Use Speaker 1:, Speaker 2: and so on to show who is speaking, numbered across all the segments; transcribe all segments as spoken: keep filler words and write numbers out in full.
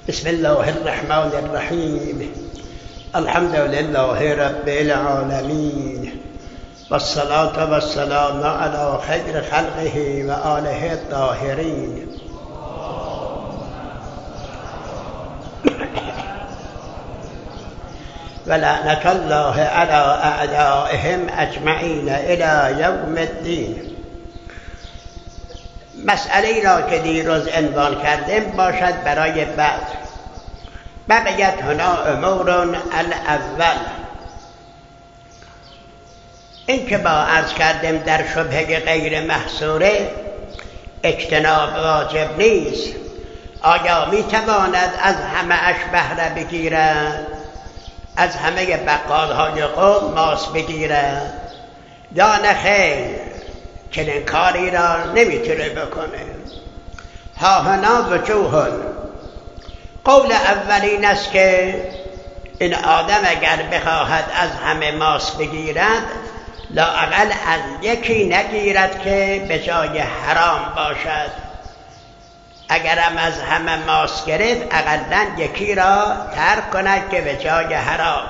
Speaker 1: بسم الله الرحمن الرحیم. الحمد لله رب العالمین والصلاة والسلام علی خیر خلقه و آله الطاهرین. ولعنة الله علی اعدائهم اجمعین الی یوم الدین. مسئله را که دیروز عنوان کردیم باشد برای بعد. بقیت هنا امور الاول. این که با عرض کردیم در شبهه غیر محصوره اجتناب واجب نیست. آیا می تواند از همه اش بهره بگیرد؟ از همه بقال های قوم ماس بگیرد؟ یا نه خیر، چنین کاری را نمیتونه بکنه. ها هنا وجوه. قول اولین است که این آدم اگر بخواهد از همه ماس بگیرد لااقل از یکی نگیرد که به جای حرام باشد. اگرم از همه ماس گرفت اقلا یکی را ترک کند که به جای حرام.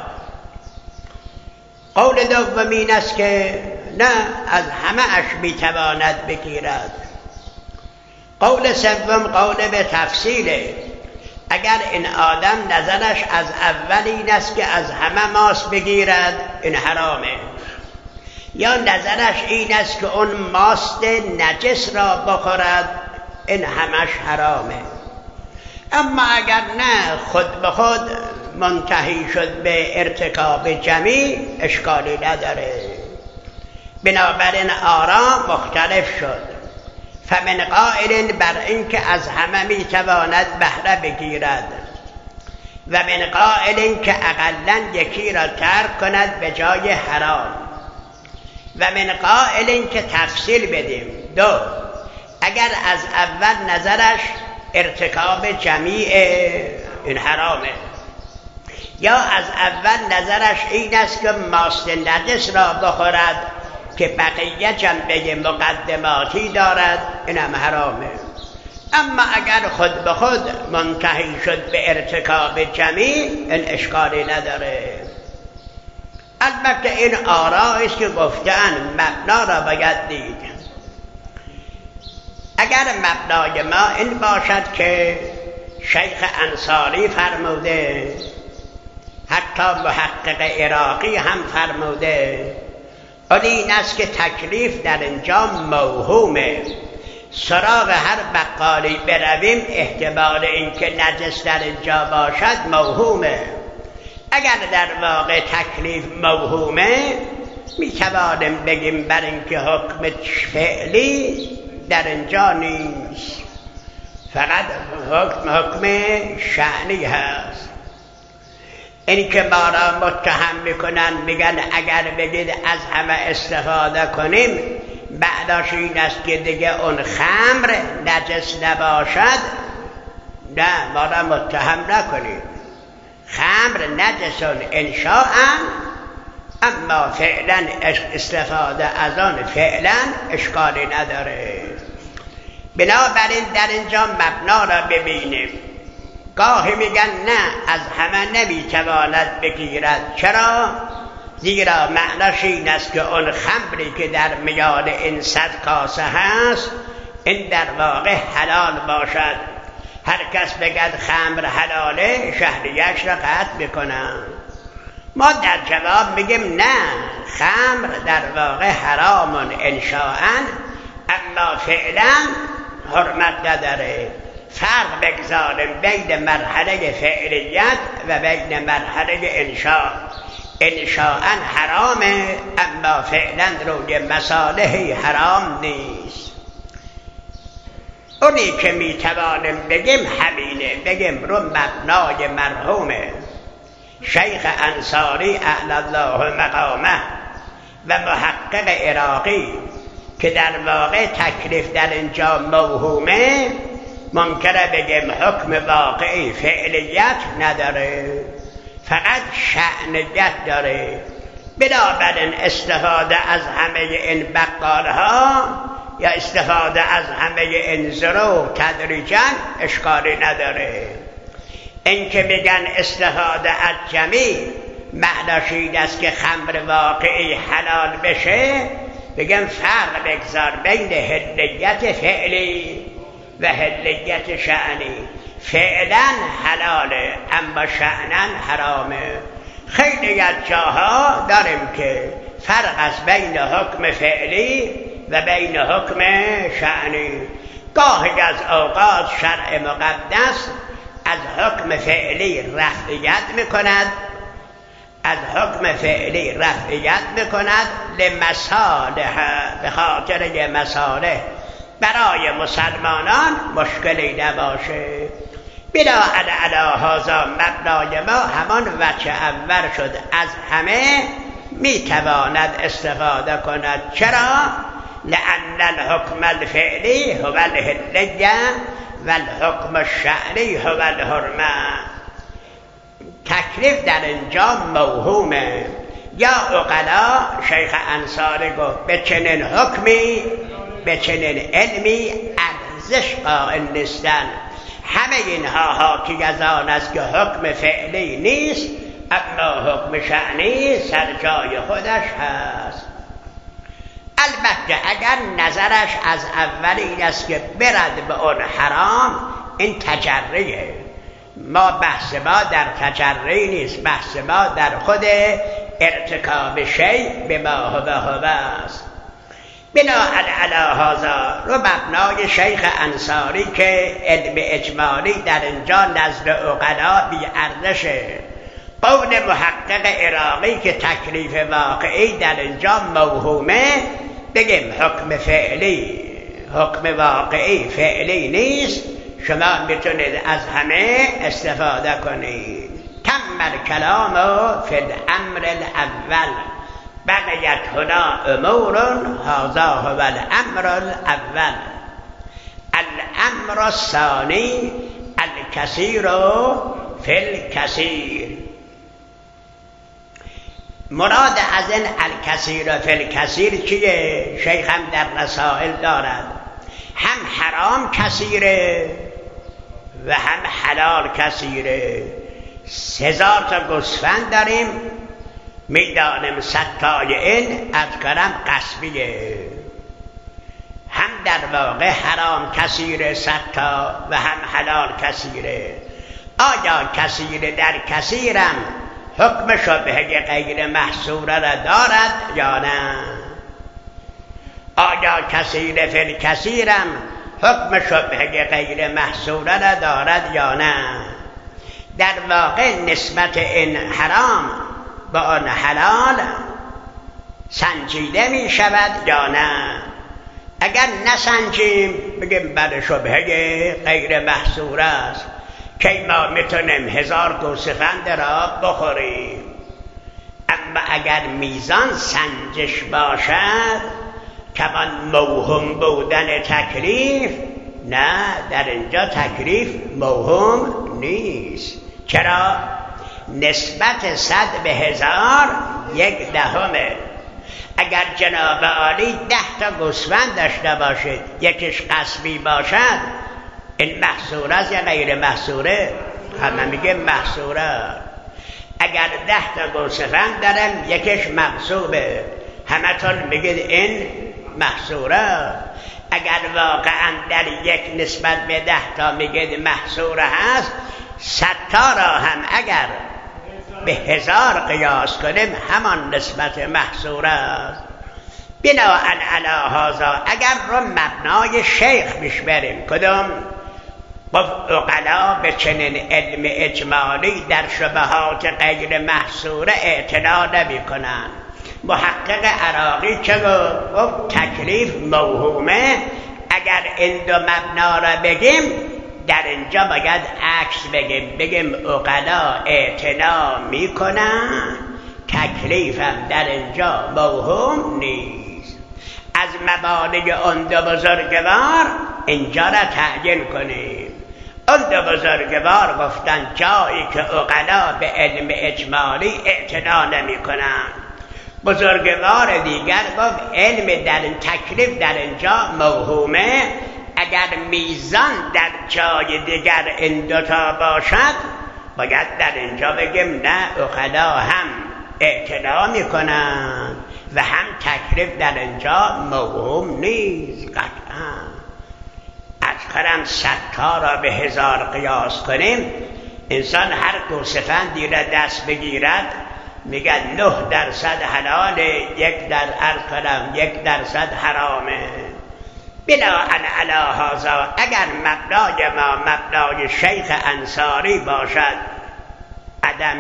Speaker 1: قول دومین است که نه، از همه اش میتواند بگیرد. قول سوم قول به تفصیله. اگر این آدم نظرش از اول این است که از همه ماس بگیرد این حرامه، یا نظرش این است که اون ماست نجس را بخورد این همش حرامه. اما اگر نه خود به خود منتهی شد به ارتکاب جمیع اشکالی نداره. بنابراین آرا مختلف شد. فمن قائل بر این که از همه میتواند بهره بگیرد و من قائل که اقلا یکی را ترک کند به جای حرام و من قائل که تفصیل بدیم. دو، اگر از اول نظرش ارتکاب جمیع این حرامه، یا از اول نظرش این است که ماست نجس را بخورد که بقیه جنبه مقدماتی دارد اینم حرامه. اما اگر خود به خود منتهی شد به ارتکاب جمیع این اشکالی نداره. البته این آراء است که گفتن مبنا را باید دید. اگر مبنای ما این باشد که شیخ انصاری فرموده، حتی محقق عراقی هم فرموده، این است که تکلیف در اینجا موهومه. سراغ هر بقالی برویم احتمال اینکه نجس در اینجا باشد موهومه. اگر در واقع تکلیف موهومه میتوانیم بگیم بر اینکه حکم فعلی در اینجا نیست، فقط حکم حکم شأنی هست. این که ما را متهم میکنن میگن اگر بگید از همه استفاده کنیم بعدش این است که دیگه اون خمر نجس نباشد. نه، ما را متهم نکنید. خمر نجسون انشاء، اما فعلا استفاده از آن فعلا اشکالی نداره. بنابراین در اینجا مبنا را ببینیم. گاهی میگن نه، از همه نمیتواند بگیرد. چرا؟ زیرا معناش این است که اون خمری که در میان این صد کاسه هست این در واقع حلال باشد. هر کس بگد خمر حلاله شهریش را قطع بکنن. ما در جواب میگیم نه، خمر در واقع حرام انشاء، اما فعلا حرمت نداره. فرق بگذاریم بین مرحله فعلیت و بین مرحله انشاء. انشاء حرامه اما فعلا روی مصالحی حرام نیست. اونی که میتوانیم بگیم همینه، بگیم رو مبنای مرحومه شیخ انصاری اعلی الله مقامه و محقق عراقی که در واقع تکلیف در اینجا موهومه، ممکنه بگیم حکم واقعی فعلیت نداره، فقط شأنیت داره. بنابراین استفاده از همه این بقالها یا استفاده از همه این زرو تدریجا اشکالی نداره. این که بگن استفاده از جمی معناش این است که خمر واقعی حلال بشه، بگن فرق بگذار بین حلیت فعلی و حلیت شأنی. فعلا حلاله اما شأنا حرامه. خیلی از جاها داریم که فرق است بین حکم فعلی و بین حکم شأنی. گاهی از اوقات شرع مقدس از حکم فعلی رفعیت میکند از حکم فعلی رفعیت میکند لمصالح، به خاطر مصالح برای مسلمانان مشکلی نباشه. بنا علی هذا مبنای ما همان وجه اول شد، از همه میتواند استفاده کند. چرا؟ لأن الحکم الفعلی هو الحلیه و الحکم الشأنی هو الحرمه. تکلیف در اینجا موهومه. یا عقلا شیخ انصاری گفت به چنین حکمی به چنین علمی ارزش قائل نیستن. همه اینها حاکی از آن است که حکم فعلی نیست، اما حکم شأنی سر جای خودش هست. البته اگر نظرش از اول این است که برد به اون حرام، این تجریه. ما بحث ما در تجری نیست، بحث ما در خود ارتکاب شیء به ما هو هو است. بنا علی هذا رو مبنای شیخ انصاری که علم اجمالی در اینجا نزد عقلا بی ارزشه. قول محقق عراقی که تکلیف واقعی در اینجا موهومه، بگیم حکم فعلی حکم واقعی فعلی نیست، شما میتونید از همه استفاده کنید. تم الکلام فی الامر الاول بقیت هنا امور هذا هو الامر الاول. الامر الثانی الکثیر فی الکثیر. مراد از این الکثیر فی الکثیر چیه؟ شیخ هم در رسائل دارد. هم حرام کثیره و هم حلال کثیره. هزار تا گوسفند داریم، میدانیم ستای این از کرم قصبیه. هم در واقع حرام کثیره ستا و هم حلال کثیره. آیا کثیره در کثیرم حکم شبهه غیر محصوره را دارد یا نه؟ آیا کثیر فی الکثیرم حکم شبهه غیر محصوره را دارد یا نه؟ در واقع نسبت این حرام با آن حلال سنجیده می شود یا نه؟ اگر نسنجیم بگیم بله شبهه غیر محصوره است، که ما میتونیم هزار گوسفند را بخوریم. اما اگر میزان سنجش باشد کمان موهوم بودن تکلیف، نه، در اینجا تکلیف موهوم نیست. چرا؟ نسبت صد به هزار یک دهمه. اگر جناب عالی ده تا گوسفند داشته باشید، یکیش قصبی باشد، این محصوره است یا غیر محصوره؟ همه میگه محصوره. اگر ده تا گوسفند دارم یکیش مغصوبه، همه تون میگید این محصوره. اگر واقعا در یک نسبت به ده تا میگید محصوره هست، صد تا را هم اگر به هزار قیاس کنیم همان نسبت محصوره است. بناءً علی هذا اگر رو مبنای شیخ پیش بریم، کدوم؟ عقلا به چنین علم اجمالی در شبهات غیر محصوره اعتنا نمی کنند. محقق عراقی چه گفت؟ تکلیف موهومه. اگر این دو مبنا را بگیم، در اینجا باید عکس بگیم، بگیم عقلا اعتنا می کنند، تکلیفم در اینجا موهوم نیست. از مبانی اون دو بزرگوار اینجا را تعیین کنیم. اون دو بزرگوار گفتن جایی که عقلا به علم اجمالی اعتنا نمی کنند. بزرگوار دیگر گفت علم در این تکلیف در اینجا موهومه. اگر میزان در جای دیگر این دوتا باشد باید در اینجا بگیم نه عقلا هم اعتنا میکنن و هم تکلیف در اینجا موهوم نیست. قطعا از خرم صدتا را به هزار قیاس کنیم، انسان هر گوسفندی را دست بگیرد میگه نه درصد حلاله، یک در عرض کنم یک درصد حرامه. بلا ان علی هذا، اگر مبنای ما مبنای شیخ انصاری باشد عدم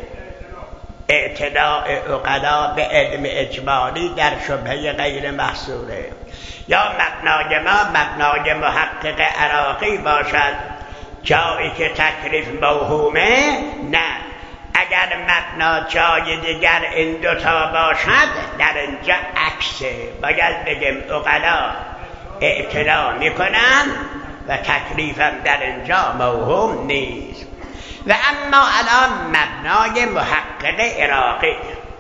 Speaker 1: اعتداء عقلا به علم اجمالی در شبهه غیر محصوره، یا مبنای ما مبنای محقق عراقی باشد جایی که تکلیف موهومه، نه. اگر مبنا جای دیگر این دوتا باشد در اینجا عکسه، باید بگیم عقلا اعتنا میکنن و تکلیفم در اینجا موهوم نیست. و اما الان مبنای محقق عراقی،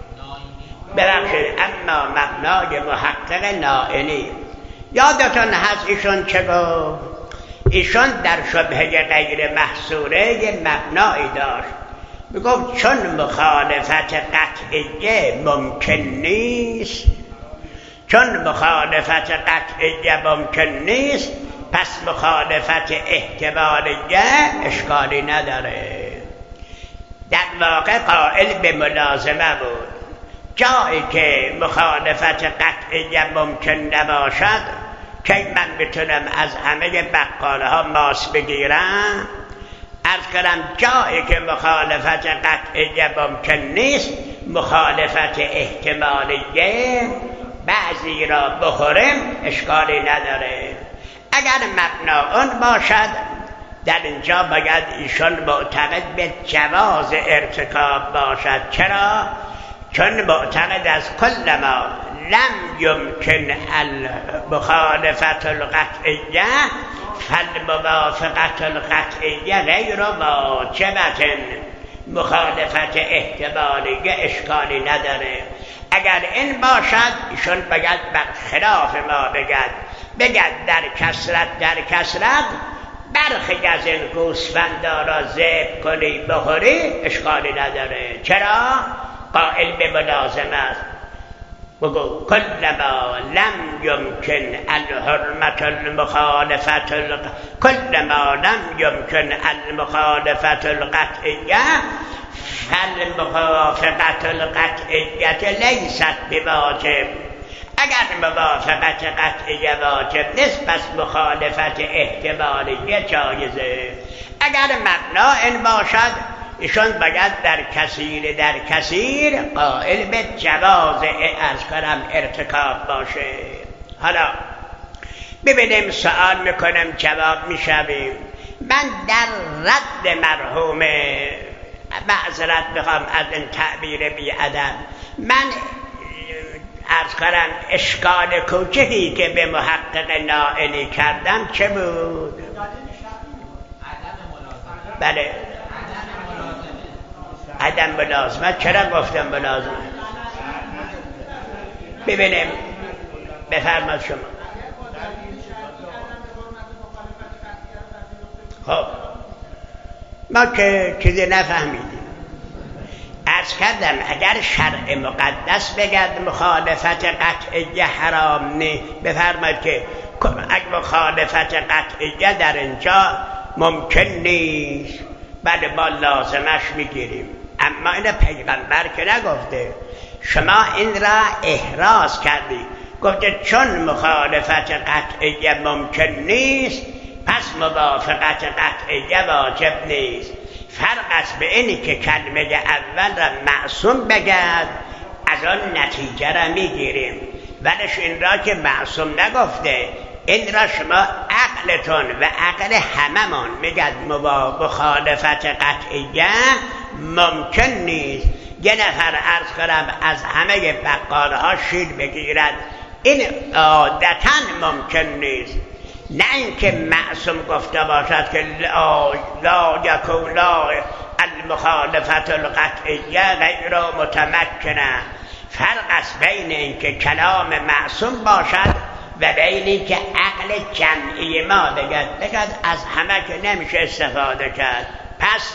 Speaker 1: ببخشید اما مبنای محقق نائینی، یادتون هست ایشون چه گفت؟ ایشون در شبهه غیر محصوره یه مبنایی داشت، میگفت چون مخالفت قطعیه ممکن نیست، چون مخالفت قطعیه ممکن نیست پس مخالفت احتمالیه اشکالی نداره. در واقع قائل به ملازمه بود، جایی که مخالفت قطعیه ممکن نباشد که من بتونم از همه بقاله ها ماس بگیرم، عرض کنم جایی که مخالفت قطعیه ممکن نیست مخالفت احتمالیه بعضی را بخوریم اشکالی نداره. اگر مبنا اون باشد در اینجا باید ایشون معتقد به جواز ارتکاب باشد. چرا؟ چون معتقد از کل ما لم یمکن المخالفت القطعیه فالموافقت القطعیه غیر واجبت، مخالفت احتمالیه اشکالی نداره. اگر این باشد ایشون باید بر خلاف ما بگد، بگد در کسرت در کسرت برخی از این گوسفندا را ذبح کنی بخوری اشکالی نداره. چرا؟ قائل به ملازمه است. بگو کلما لم یمکن الحرمت المخالفت الق... کلما لم یمکن المخالفت القطعیه فالموافقت القطعیه لیست بواجب. اگر موافقت قطعیه واجب نیست پس مخالفت احتمالیه جایزه. اگر مبنا این باشد ایشون باید در کثیر در کثیر قائل به جواز از کنم ارتکاب باشه. حالا ببینیم سوال میکنم جواب میشویم. من در رد مرحوم معذرت بخوام از این تعبیر بی‌ادب، من عرض کنم اشکال کوچکی که به محقق نائینی کردم چه بود؟ بله عدم ملازمت. چرا گفتم ملازمت؟ ببینیم بفرمایید شما. خب ما که چیزی نفهمیدیم. عرض کردم اگر شرع مقدس بگد مخالفت قطعیه حرام نه، بفرمایید که اگر مخالفت قطعیه در اینجا ممکن نیست بله ما لازمش میگیریم. اما این پیغمبر که نگفته، شما این را احراز کردی، گفته چون مخالفت قطعیه ممکن نیست پس موافقت قطعیه واجب نیست. فرق است به اینی که کلمه اول را معصوم بگد از آن نتیجه را میگیریم، ولیش این را که معصوم نگفته، این را شما عقلتون و عقل هممون میگد مخالفت قطعیه ممکن نیست. یه نفر عرض کنم از همه بقالها شیر بگیرد، این عادتا ممکن نیست. نه اینکه معصوم گفته باشد که لا, لا یکون لا المخالفت القطعیه غیر متمکنه. فرق است بین اینکه کلام معصوم باشد و بین اینکه عقل جمعی ما بگد بگد از همه که نمیشه استفاده کرد، پس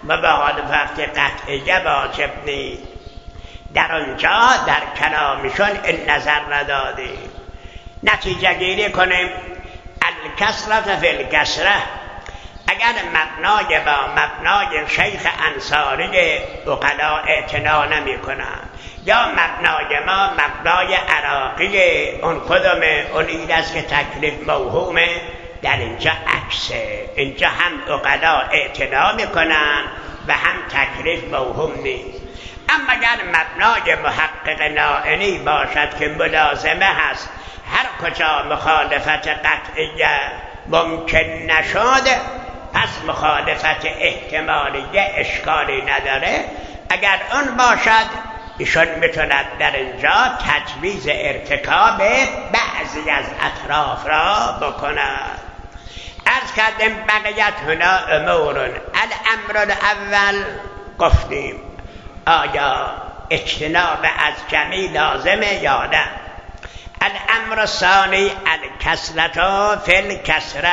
Speaker 1: و به حالت قطعیه واجب نیست. در آنجا در کلامشون این نظر ندادیم. نتیجه گیری کنیم الکسرة فی الکسرة، اگر مبنای با مبنای شیخ انصاری عقلا اعتنا نمی کنند یا مبنای ما مبنای عراقی اون کدومه، اون این است که تکلیف موهومه، در اینجا عکسه. اینجا هم عقلا اعتنا می کنند و هم تکلیف موهوم نیست. اما اگر مبنای محقق نائینی باشد که ملازمه هست، هر کجا مخالفت قطعیه ممکن نشد پس مخالفت احتمالیه اشکالی نداره. اگر اون باشد ایشون میتوند در اینجا تجویز ارتکاب بعضی از اطراف را بکند. عرض کردیم بقیت هنا امور. الامر الاول گفتیم آیا اجتناب از جمعی لازمه یا نه. الامر الثانی الکسرة فی الکسرة.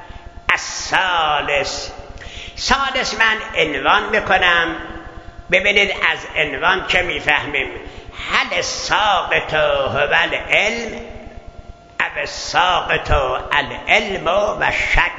Speaker 1: الثالث ثالث من عنوان میکنم، ببینید از عنوان چه میفهمیم. هل الساقط هو العلم او الساقط العلم و شک.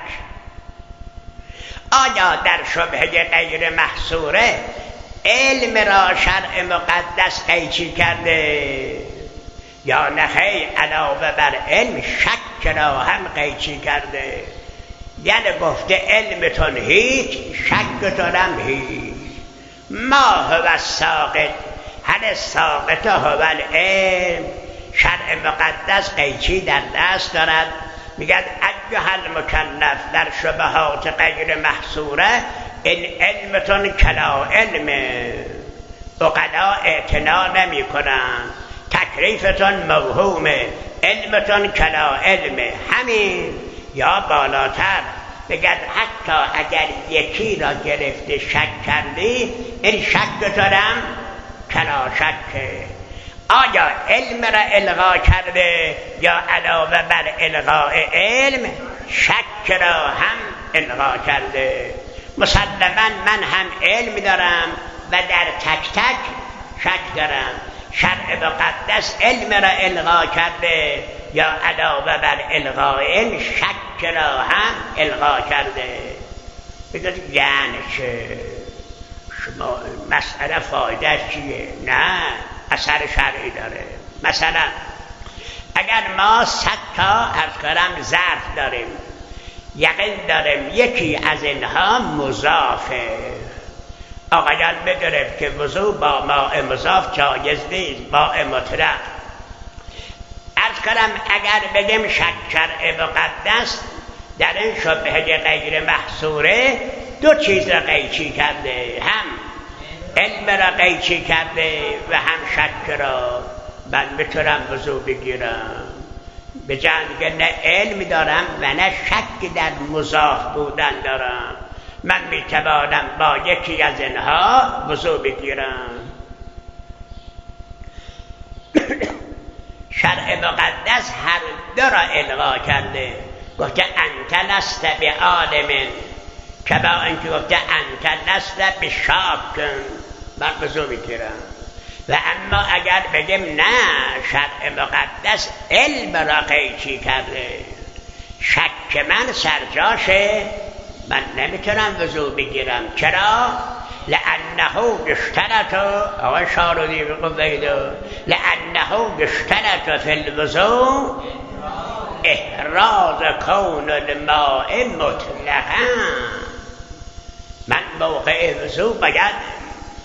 Speaker 1: آیا در شبهه غیر محصوره علم را شرع مقدس قیچی کرده یا نخی علاوه بر علم شک را هم قیچی کرده؟ یعنی گفته علمتون هیچ شکتون هم هیچ. ما هو الساقط هل الساقط هو العلم. شرع مقدس قیچی در دست دارد، میگد ایها المکلف در شبهات غیر محصوره این علمتون کلا علمه، عقلا اعتنا نمی کنن، تکلیفتون موهومه، علمتون کلا علمه. همین یا بالاتر بگد حتی اگر یکی را گرفته شک کردی این شکتونم کلا شکه. آیا علم را الغا کرده یا علاوه بر الغاء علم شک را هم الغا کرده؟ مسلما من هم علم دارم و در تک تک شک دارم. شرع مقدس علم را الغا کرده یا علاوه بر الغاء علم شک را هم الغا کرده؟ بگید یعنی چه؟ شما مسئله فایده چیه؟ نه، اثر شرعی داره. مثلا اگر ما صد تا عرض کنم ظرف داریم، یقین داریم یکی از اینها مضافه، آقایان بدونیم که وضو با ماء مضاف جایز نیست، ماء مطلق. عرض کنم اگر بگیم شک شرع مقدس در این شبهه غیر محصوره دو چیز را قیچی کرده، هم علم را قیچی کرده و هم شک را. من میتونم وضو بگیرم به جنگ نه علم دارم و نه شک در مضاف بودن دارم، من میتوانم با یکی از اینها وضو بگیرم. شرع مقدس هر دو را الغا کرده، گفته انت لست بعالم، که با اینکه گفته انت لست بشاک، من وضو بگیرم. و اما اگر بگیم نه شرع مقدس علم را قیچی کرده، شک من سرجاشه، من نمیتونم وضو بگیرم. چرا؟ لانه اشترط، آقای شارودی بقویدو، لانه اشترط فی الوضو احراز کون الماء مطلقا. من موقع وضو باید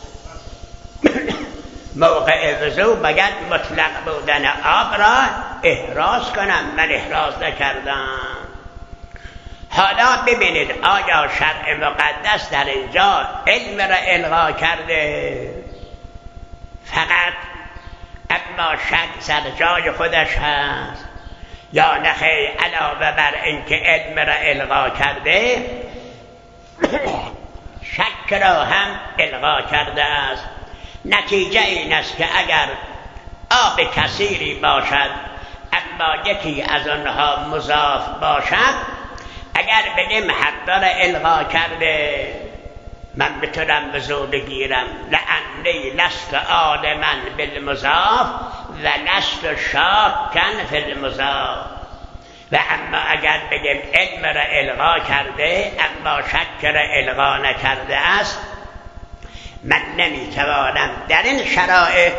Speaker 1: موقع وضو باید مطلق بودن آب را احراز کنم، من احراز نکردم. حالا ببینید آیا شرع مقدس در اینجا علم را الغا کرده فقط، اما شک سر جای خودش هست، یا نخی علاوه بر اینکه علم را الغا کرده شک را هم الغا کرده است. نتیجه این است که اگر آب کثیری باشد اما یکی از آنها مضاف باشد، اگر بگیم حق را الغا کرده من بتونم وضو بگیرم لعنی لست آدما بالمضاف و لست شاکا فی المضاف. و اما اگر بگیم علم را الغا کرده اما شک را الغا نکرده است، من نمیتوانم در این شرایط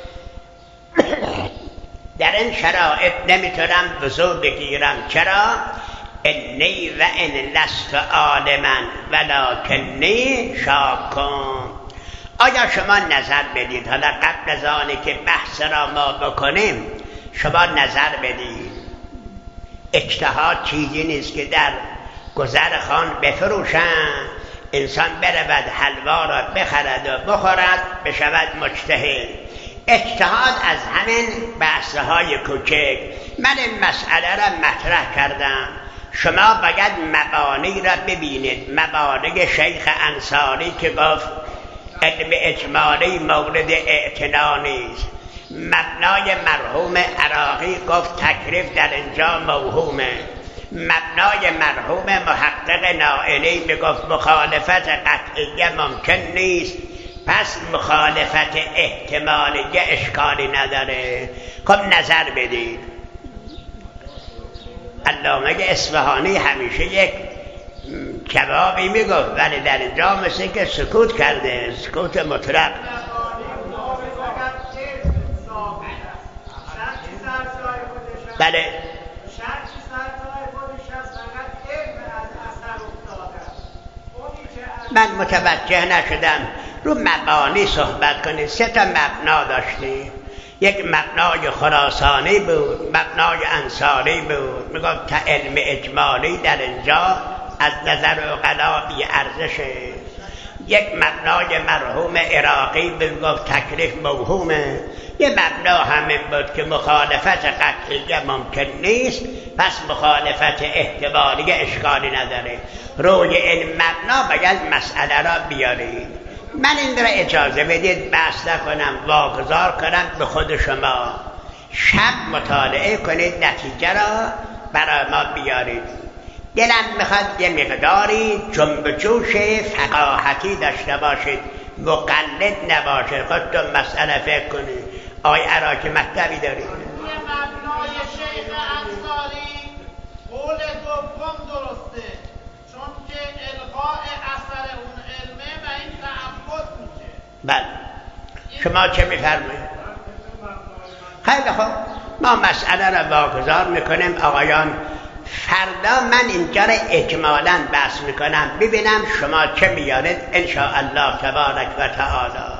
Speaker 1: در این شرایط نمیتونم وضو بگیرم. چرا؟ انی و ان لست عالما ولکنی شاکم. آیا شما نظر بدید، حالا قبل از آنی که بحث را ما بکنیم شما نظر بدید، اجتهاد چیزی نیست که در گذر خان بفروشن، انسان برود حلوا را بخرد و بخورد بشود مجتهد. اجتهاد از همین بحث‌های کوچک. من این مسئله را مطرح کردم، شما باید مبانی را ببینید. مبانی شیخ انصاری که گفت علم اجمالی مورد اعتنا نیست. مبنای مرحوم عراقی گفت تکلیف در اینجا موهومه. مبنای مرحوم محقق نائلی میگفت مخالفت قطعیه ممکن نیست، پس مخالفت احتمالیه اشکالی نداره. خب نظر بدید. علامه اصفهانی همیشه یک کبابی میگفت ولی در اینجا مثل که سکوت کرده، سکوت مطلق. بله من متوجه نشدم. رو مبانی صحبت کنید. سه تا مبنا داشتیم. یک مبنای خراسانی بود، مبنای انصاری بود، میگفت تا علم اجمالی در اینجا از نظر عقلا بی ارزشه. یک مبنای مرحوم عراقی بود، گفت تکلیف موهومه. یه مبنا همین بود که مخالفت قطعیه ممکن نیست، پس مخالفت احتمالی اشکالی نداره. روی این مبنا باید مسئله را بیارید. من این را اجازه بدید بحث نکنم، واگذار کنم به خود شما. شب مطالعه کنید، نتیجه را برای ما بیارید. دلم میخواد یه مقداری جنب جوش فقاهتی داشته باشید، مقلد نباشید. خودتون مسئله فکر کنید. آی عراقی مطلبی دارید؟
Speaker 2: یه مبنای شیخ انصاری قول دوم درسته، چون که الغاء اثر اون علمه و این تعبد میشه.
Speaker 1: بله شما چه میفرمایید؟ خیلی خوب، ما مسئله را واگذار میکنیم. آقایان فردا من اینجا را اجمالاً بحث میکنم، ببینم شما چه میارید ان شاء الله تبارک و تعالی.